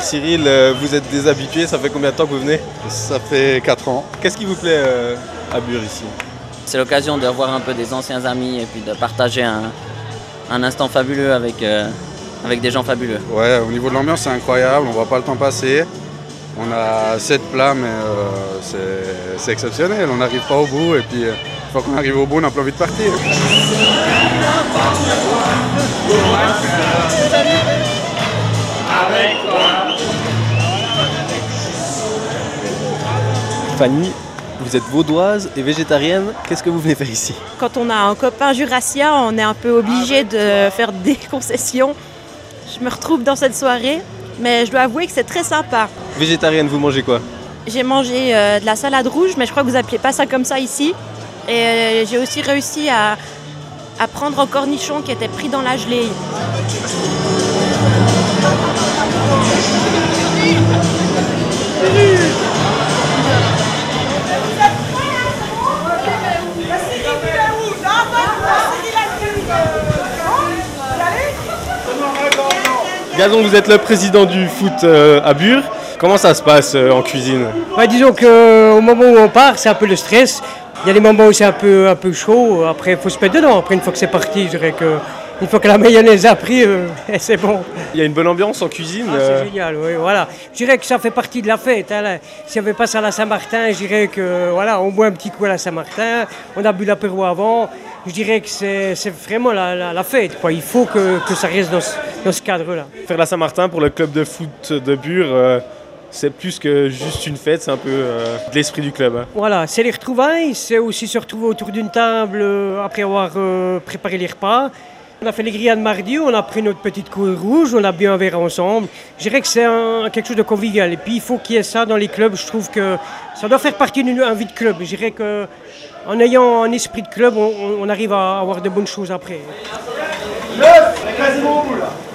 Bure, Cyril, vous êtes des habitués, ça fait combien de temps que vous venez? Ça fait 4 ans. Qu'est-ce qui vous plaît à Bure ici? C'est l'occasion de voir un peu des anciens amis et puis de partager un instant fabuleux avec des gens fabuleux. Ouais, au niveau de l'ambiance, c'est incroyable, on voit pas le temps passer. On a 7 plats, mais c'est exceptionnel, on n'arrive pas au bout. Et puis, une fois qu'on arrive au bout, on n'a plus envie de partir. Fanny, vous êtes vaudoise et végétarienne, qu'est-ce que vous venez faire ici? Quand on a un copain jurassien, on est un peu obligé de faire des concessions. Je me retrouve dans cette soirée, mais je dois avouer que c'est très sympa. Végétarienne, vous mangez quoi? J'ai mangé de la salade rouge, mais je crois que vous n'appelez pas ça comme ça ici. Et j'ai aussi réussi à prendre un cornichon qui était pris dans la gelée. Gazon, vous êtes le président du foot à Bure. Comment ça se passe en cuisine? Disons qu'au moment où on part, c'est un peu le stress. Il y a des moments où c'est un peu chaud. Après, il faut se mettre dedans. Après, une fois que c'est parti, je dirais que une fois que la mayonnaise a pris, c'est bon. Il y a une bonne ambiance en cuisine. C'est génial, oui, voilà. Je dirais que ça fait partie de la fête. Hein. S'il n'y avait pas ça à la Saint-Martin, je dirais que voilà, on boit un petit coup à la Saint-Martin. On a bu l'apéro avant. Je dirais que c'est vraiment la fête, quoi. Il faut que ça reste dans ce cadre-là. Faire la Saint-Martin pour le club de foot de Bure, c'est plus que juste une fête, c'est un peu de l'esprit du club. Hein. Voilà, c'est les retrouvailles, c'est aussi se retrouver autour d'une table après avoir préparé les repas. On a fait les grillades mardi, on a pris notre petite cour rouge, on a bu un verre ensemble. Je dirais que c'est quelque chose de convivial. Et puis il faut qu'il y ait ça dans les clubs. Je trouve que ça doit faire partie d'une vie de club. Je dirais qu'en ayant un esprit de club, on arrive à avoir de bonnes choses après. Le, quasiment au bout là.